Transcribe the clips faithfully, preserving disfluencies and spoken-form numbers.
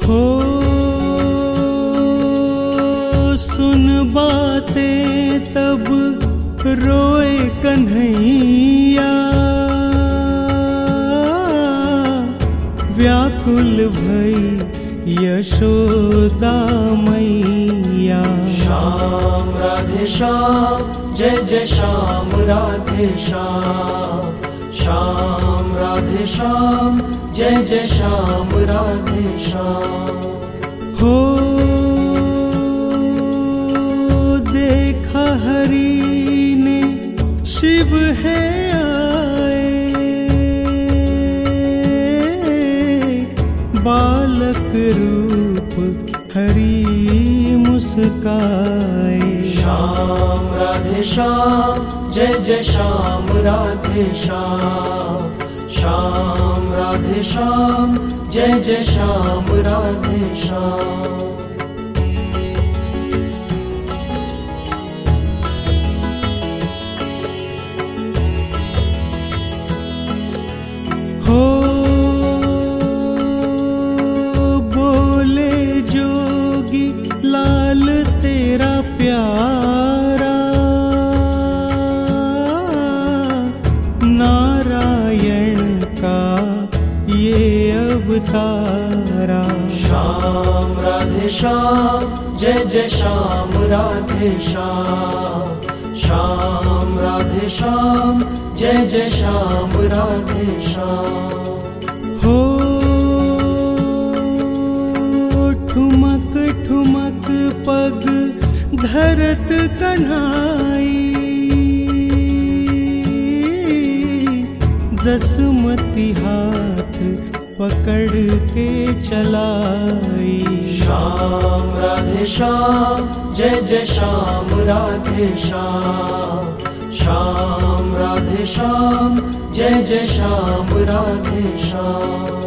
हो सुन बातें तब रोए कन्हैया, व्याकुल भई यशोदा मैया। श्याम राधे श्याम जय जय श्याम राधे श्याम, श्याम राधे श्याम जय जय श्याम राधे श्याम। हो देखा हरि ने शिव है आए, बालक रूप हरि मुस्काए। श्याम राधे श्याम जय जय श्याम राधे श्याम, श्याम राधे श्याम जय जय श्याम राधे श्याम। हो बोले जोगी लाल तेरा प्यारा, नारायण का ये अवतारा। श्याम राधे श्याम जय जय श्याम राधे श्याम, श्याम राधे श्याम जय जय श्याम राधे श्याम। हो ठुमक ठुमक पग धरत कन्हाई, जसमती हाथ पकड़ के चलाई। श्याम राधे श्याम जय जय श्याम राधे श्याम, श्याम राधे श्याम जय जय श्याम राधे श्याम।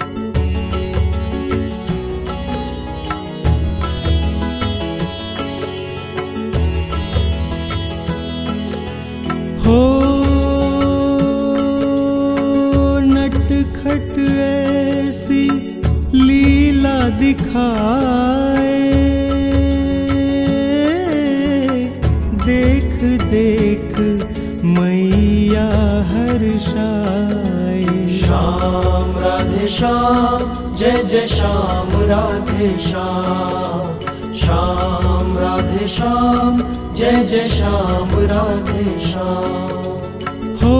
हो नटखट ऐसी लीला दिखाए, देख देख मैया हर्षाए। श्याम राधे श्याम जय जय श्याम राधे श्याम, श्याम राधे श्याम जय जय श्याम राधे श्याम। हो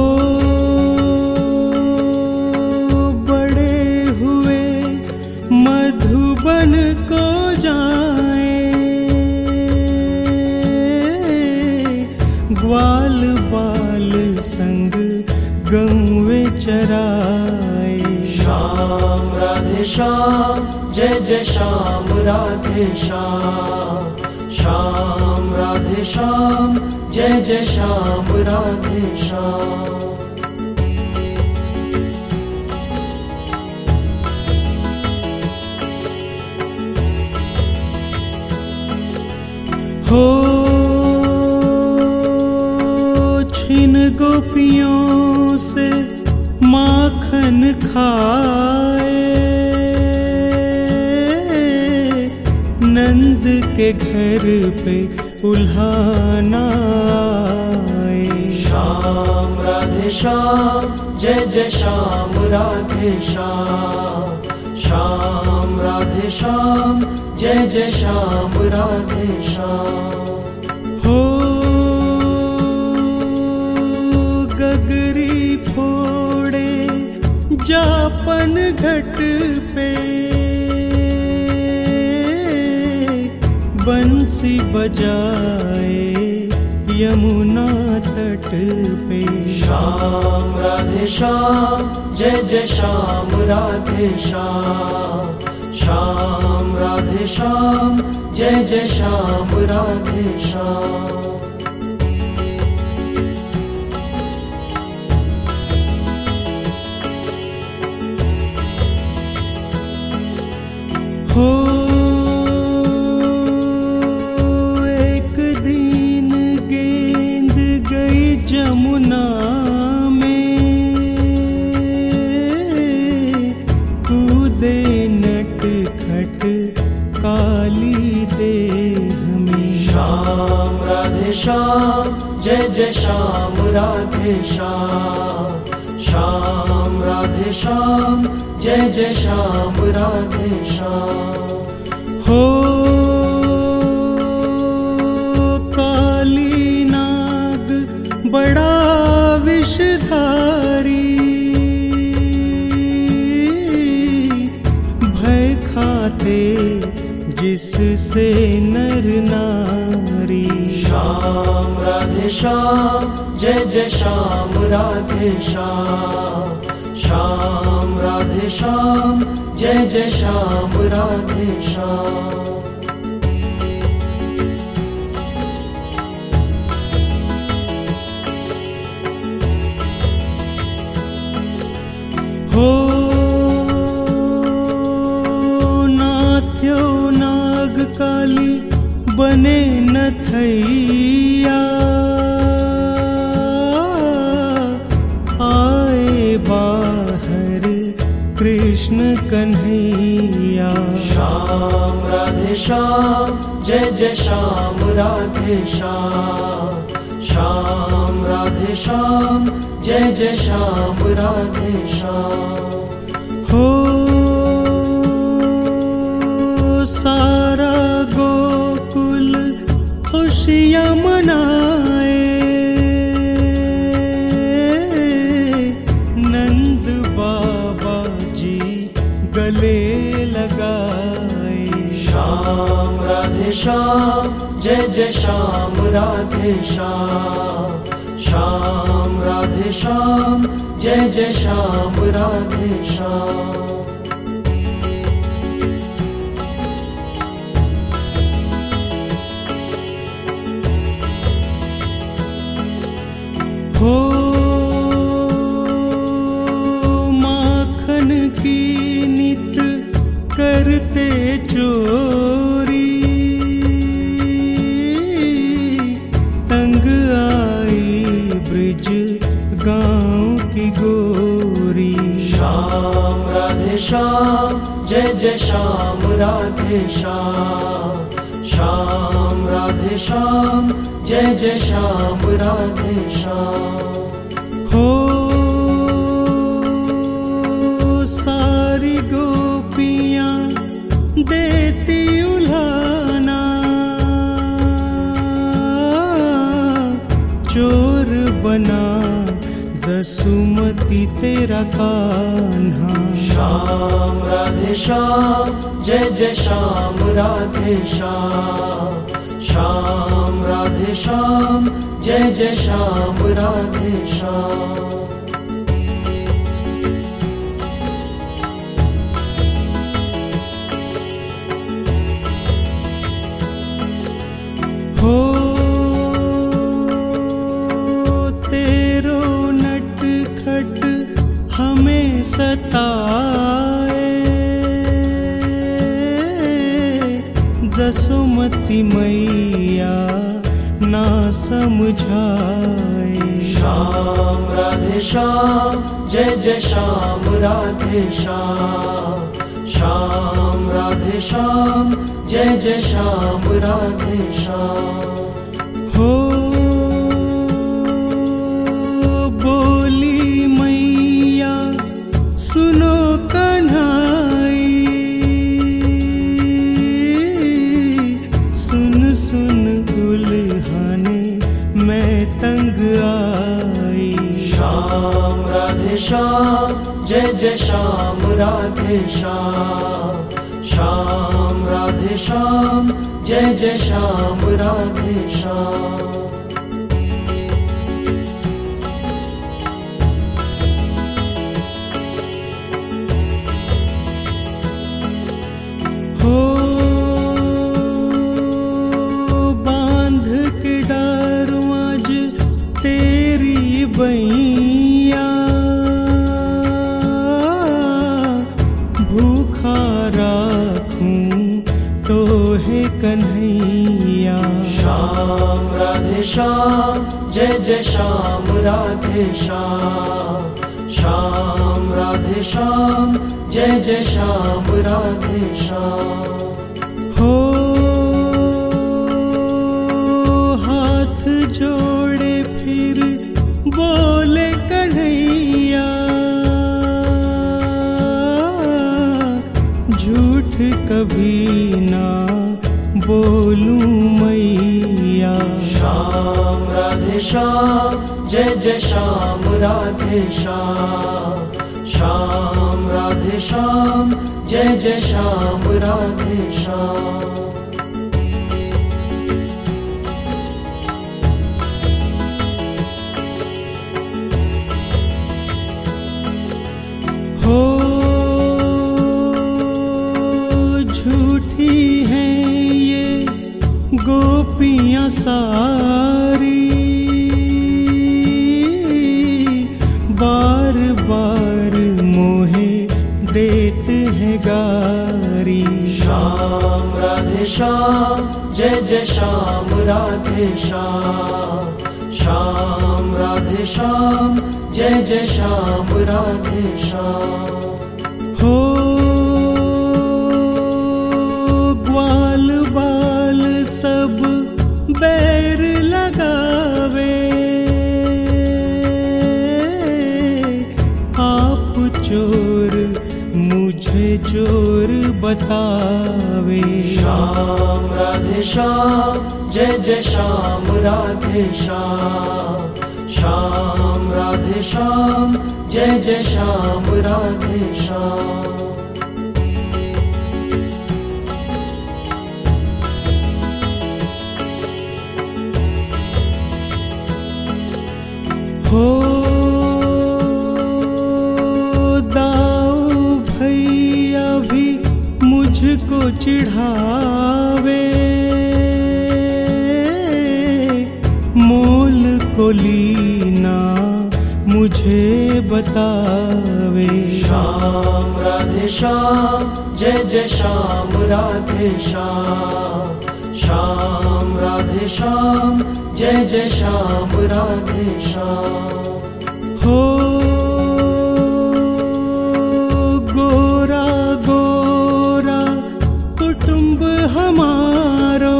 बड़े हुए मधुबन को जाए, ग्वाल बाल संग गौवे चराए। श्याम राधे श्याम जय जय श्याम राधे श्याम, श्याम राधे श्याम जय जय श्याम राधे श्याम। हो छिन गोपियों से माखन खाए, नंद के घर पे उल्हाना आए। श्याम राधे श्याम जय जय श्याम राधे श्याम, श्याम राधे श्याम जय जय श्याम राधे श्याम। हो गगरी फोड़े जापन घट पे, बंसी बजाए यमुना तट पे। श्याम राधे श्याम जय जय श्याम राधे श्याम, श्याम राधे श्याम जय जय श्याम राधे श्याम। हो एक दिन गेंद गई जमुना में, कूदे नटखट राधे श्याम जय जय श्याम राधे श्याम, श्याम राधे श्याम जय जय श्याम राधे श्याम। हो काली नाग बड़ा विषधारी, भय खाते जिससे नर नारी। श्याम राधे श्याम जय जय श्याम राधे श्याम, श्याम राधे श्याम जय जय श्याम राधे श्याम। हो नाथ्यो नाग काली बने नथैया, आए बाहर कृष्ण कन्हैया। श्याम राधे श्याम जय जय श्याम राधे श्याम, श्याम राधे श्याम जय जय श्याम राधे श्याम। हो सारा गोकुल खुशियाँ मनाए, नंद बाबा जी गले लगाए। श्याम राधे श्याम जय जय श्याम राधे श्याम, श्याम राधे श्याम जय जय श्याम राधे श्याम। हो माखन की नित करते चोरी, तंग आई ब्रिज गांव की गोरी। श्याम राधे श्याम जय जय श्याम राधे श्याम, श्याम राधे श्याम जय जय श्याम राधे श्याम। हो सारी गोपियाँ देती उल्हाना, चोर बना जसुमती तेरा कान्हा। श्याम राधे श्याम जय जय श्याम राधे श्याम, श्याम राधे श्याम जय जय श्याम राधे श्याम। हो तेरो नटखट हमें सताए, जसुमती मैया ना समझाए। श्याम राधे श्याम जय जय श्याम राधे श्याम, श्याम राधे श्याम जय जय श्याम राधे श्याम। हो बोली मैया सुनो कन्हाई, सुन सुन दुल्हन मैं तंग आई। श्याम राधे श्याम जय जय श्याम राधे श्याम, श्याम राधे श्याम जय जय श्याम राधे श्याम। हो बांध के डारवाज तेरी बैया, भूखा राखूं तो है कन्हैया। श्याम राधे श्याम जय जय श्याम राधे श्याम, श्याम राधे श्याम जय जय श्याम राधे श्याम। हो हाथ झूठ कभी ना बोलूं मैया। श्याम राधे श्याम जय जय श्याम राधे श्याम। श्याम राधे श्याम जय जय श्याम राधे श्याम। हो झूठी हैं ये गोपियां सारी, बार बार मोहे देते हैं गारी। श्याम राधे श्याम जय जय श्याम राधे श्याम। श्याम राधे श्याम जय जय श्याम राधे श्याम। हो ग्वाल बाल सब बैर लगावे, आप चोर मुझे चोर बतावे। श्याम राधे श्याम जय जय श्याम राधे श्याम। श्याम राधे श्याम जय जय श्याम राधे श्याम। हो दाऊ भैया भी मुझको चिढ़ावे, मोल को लीना मुझे बतावे। श्याम राधे श्याम जय जय श्याम राधे श्याम। श्याम राधे श्याम जय जय श्याम राधे श्याम। हो गोरा गोरा कुटुंब हमारो,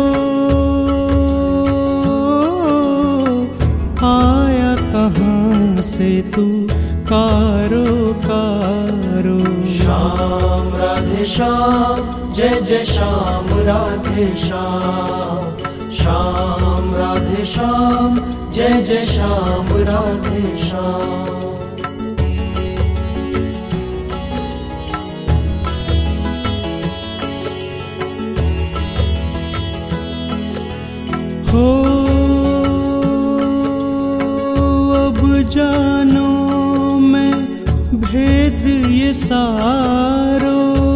आया कहाँ से तू कारो कारो। श्याम राधे श्याम जय जय श्याम राधे श्याम। श्याम राधे श्याम जय जय श्याम राधे श्याम। हो अब जानो मैं भेद ये सारो,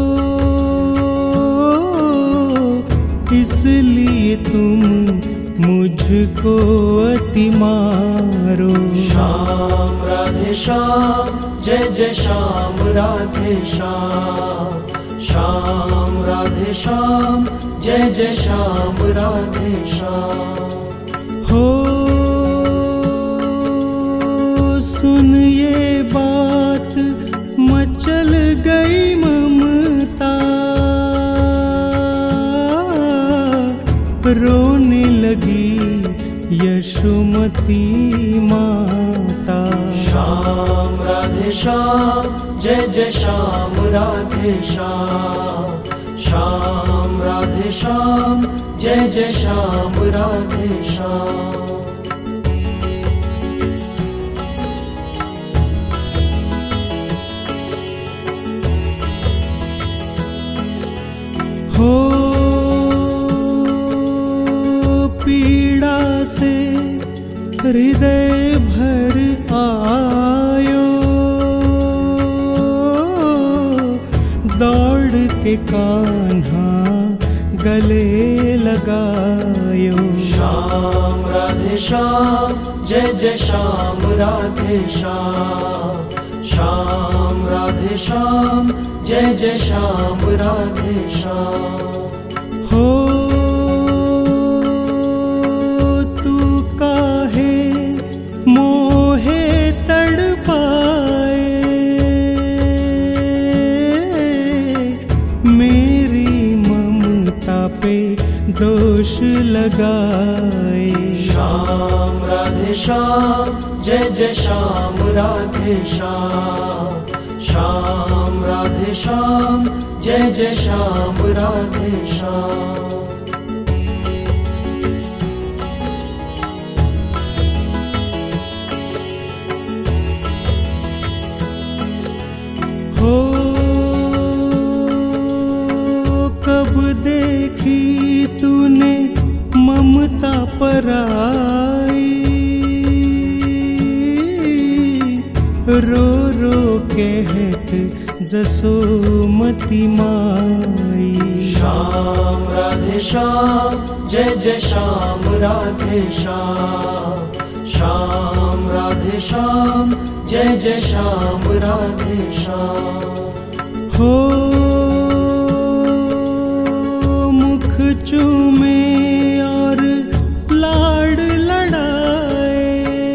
इसलिए तुम मुझको अति मारो। श्याम राधे श्याम जय जय श्याम राधे श्याम। श्याम राधे श्याम जय जय श्याम राधे श्याम। हो सुन ये बात मचल गई ममता, रोने लगी यशोमती माता। श्याम राधे श्याम जय जय श्याम राधे श्याम। श्याम राधे श्याम जय जय श्याम राधे श्याम। हो पीड़ा से हृदय भर आयो, दौड़ के कान्हा गले लगायो। श्याम राधे श्याम जय जय श्याम राधे श्याम। श्याम राधे श्याम जय जय श्याम राधे श्याम। हो तू काहे मोहे तड़पाए, मेरी ममता पे दोष लगाए। श्याम राधे श्याम जय जय श्याम राधे श्याम। श्याम राधे श्याम जय जय श्याम राधे श्याम। हो कब देखी तूने ममता पराई, रो रो कहत जसोमती माई। श्याम राधे श्याम जय जय श्याम राधे श्याम। श्याम राधे श्याम जय जय श्याम राधे श्याम। हो मुख चूमे और लाड लड़ाए,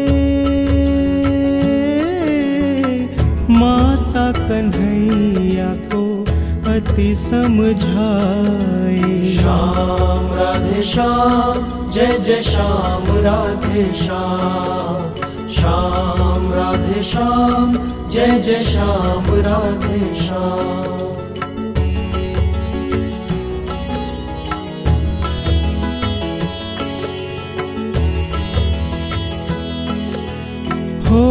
माता कन्हैया को अति समझाए। श्याम राधे श्याम जय जय श्याम राधे श्याम। श्याम राधे श्याम जय जय श्याम राधे श्याम। हो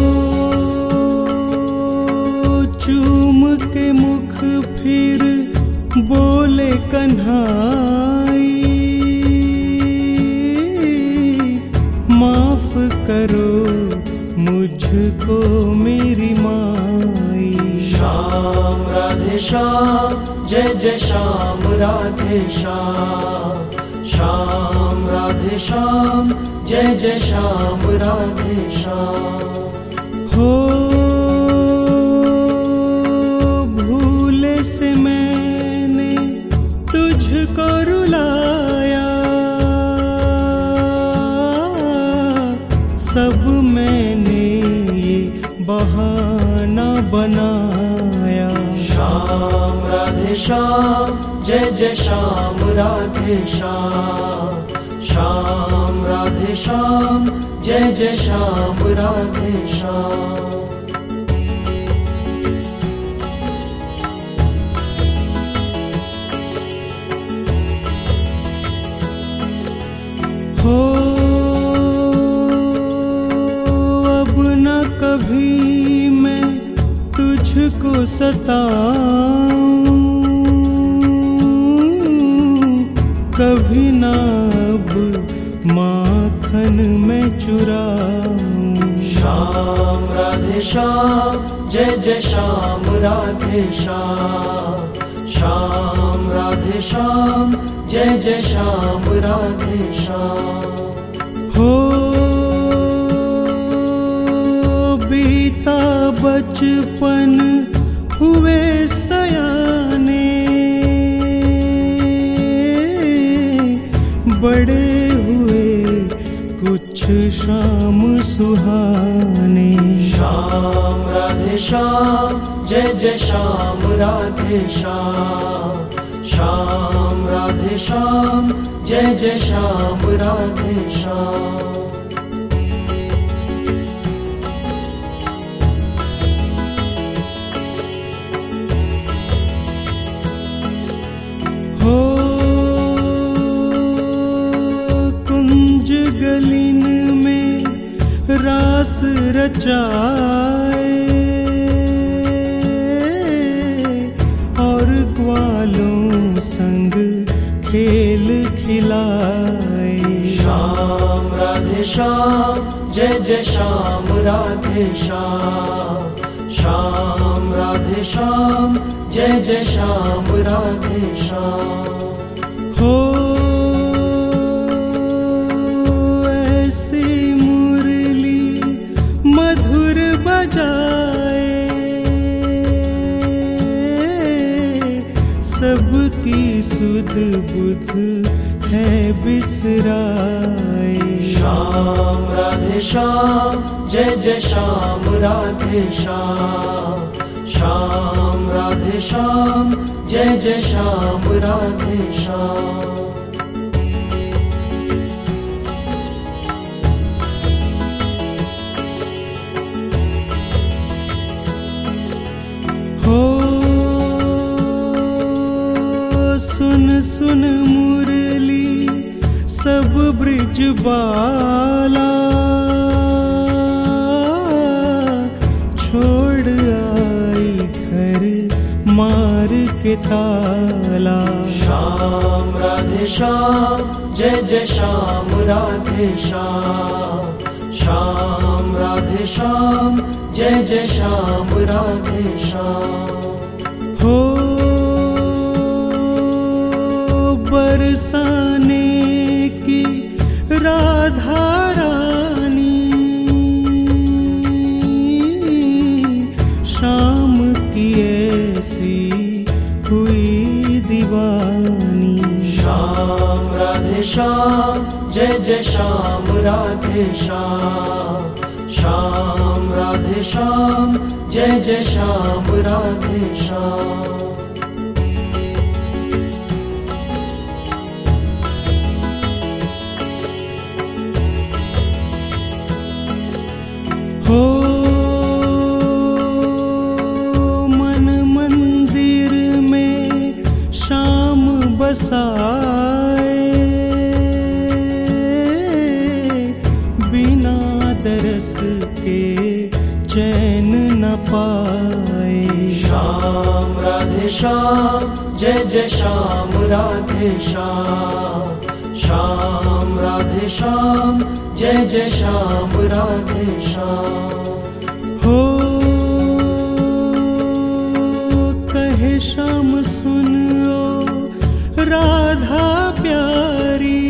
चूम के मुख फिर बोले कन्हाई, माफ करो मुझको मेरी माई। श्याम राधे श्याम जय जय श्याम राधे श्याम। श्याम राधे श्याम जय जय श्याम राधे श्याम। हो भूले से मैंने तुझको रुलाया, सब मैंने ये बहाना बनाया। श्याम राधे श्याम जय जय श्याम राधे श्याम। श्याम राधे श्याम जय जय श्याम राधे श्याम। हो अब न कभी मैं तुझको सताऊं, कभी ना अब माखन में चुराऊं। श्याम राधे श्याम जय जय श्याम राधे श्याम। श्याम राधे श्याम जय जय श्याम राधे श्याम। हो बीता बचपन हुए सयाने, बड़े हुए कुछ शाम सुहाने। श्याम राधे श्याम जय जय श्याम राधे श्याम। श्याम राधे श्याम जय जय श्याम राधे श्याम। हो कुंज गलिन में रास रचाए, और ग्वालों संग खेल खिलाए। श्याम राधे श्याम जय जय श्याम राधे श्याम। श्याम राधे श्याम जय जय श्याम राधे श्याम। हो ऐसी मुरली मधुर बजाए, सबकी सुध बुध है बिसराए। श्याम राधे श्याम जय जय श्याम राधे श्याम। श्याम राधे श्याम जय जय श्याम राधे श्याम। हो सुन सुन मुरली सब ब्रिज बाला, छोड़ आई घर मार के ताला। श्याम राधे श्याम जय जय श्याम राधे श्याम, श्याम राधे श्याम जय जय श्याम राधे श्याम। हो बरसाने की राधा रानी, शाम की ऐसी हुई दीवानी। श्याम राधे श्याम जय जय श्याम राधे श्याम, श्याम राधे श्याम जय जय श्याम राधे श्याम। हो मन मंदिर में शाम बसाए, बिना दरस के चैन न पाए। श्याम राधे श्याम जय जय श्याम राधे श्याम, श्याम राधे श्याम जय जय श्याम राधे श्याम। हो कहे श्याम सुन ओ राधा प्यारी,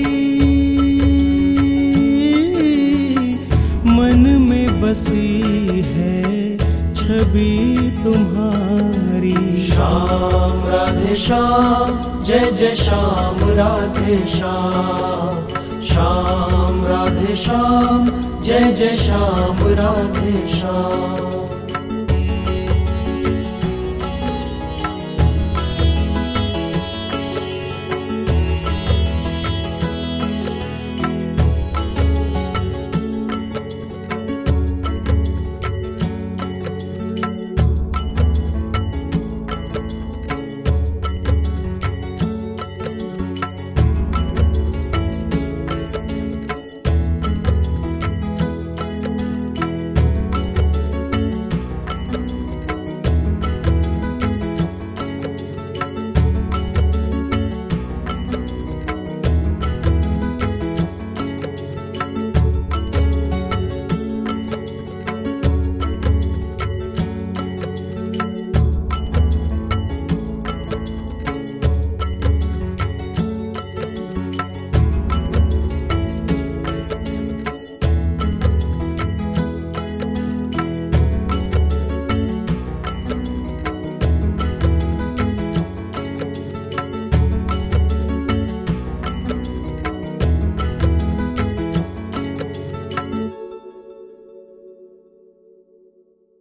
मन में बसी है छवि तुम्हारी। श्याम राधे श्याम जय जय श्याम राधे श्याम, श्याम राधे श्याम जय जय श्याम राधे श्याम।